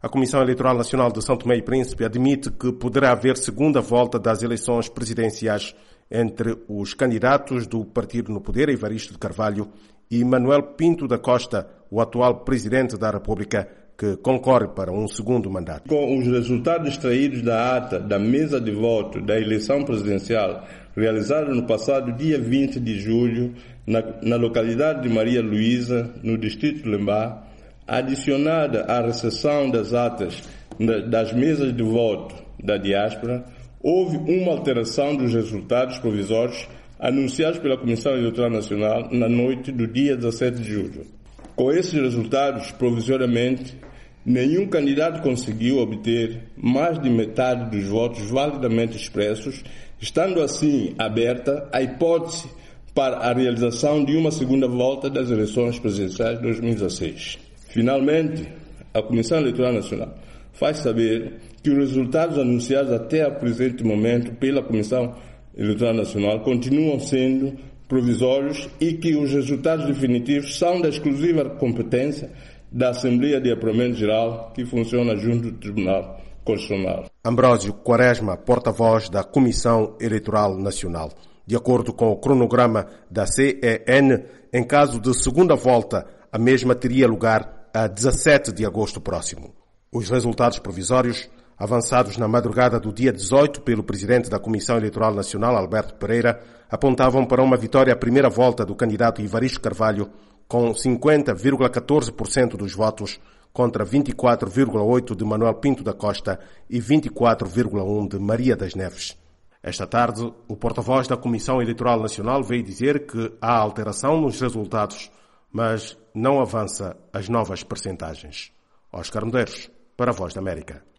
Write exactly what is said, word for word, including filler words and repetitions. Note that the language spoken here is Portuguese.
A Comissão Eleitoral Nacional de São Tomé e Príncipe admite que poderá haver segunda volta das eleições presidenciais entre os candidatos do partido no poder, Evaristo de Carvalho, e Manuel Pinto da Costa, o atual Presidente da República, que concorre para um segundo mandato. Com os resultados extraídos da ata da mesa de voto da eleição presidencial realizada no passado dia vinte de julho, na, na localidade de Maria Luísa, no distrito de Lembá, adicionada à recepção das atas das mesas de voto da diáspora, houve uma alteração dos resultados provisórios anunciados pela Comissão Eleitoral Nacional na noite do dia dezessete de julho. Com esses resultados, provisoriamente, nenhum candidato conseguiu obter mais de metade dos votos validamente expressos, estando assim aberta a hipótese para a realização de uma segunda volta das eleições presidenciais de dois mil e dezesseis. Finalmente, a Comissão Eleitoral Nacional faz saber que os resultados anunciados até o presente momento pela Comissão Eleitoral Nacional continuam sendo provisórios e que os resultados definitivos são da exclusiva competência da Assembleia de Apuramento Geral, que funciona junto do Tribunal Constitucional. Ambrósio Quaresma, porta-voz da Comissão Eleitoral Nacional. De acordo com o cronograma da C E N, em caso de segunda volta, a mesma teria lugar a dezessete de agosto próximo. Os resultados provisórios, avançados na madrugada do dia dezoito pelo presidente da Comissão Eleitoral Nacional, Alberto Pereira, apontavam para uma vitória à primeira volta do candidato Evaristo Carvalho, com cinquenta vírgula catorze por cento dos votos contra vinte e quatro vírgula oito por cento de Manuel Pinto da Costa e vinte e quatro vírgula um por cento de Maria das Neves. Esta tarde, o porta-voz da Comissão Eleitoral Nacional veio dizer que há alteração nos resultados, mas não avança as novas percentagens. Oscar Medeiros, para a Voz da América.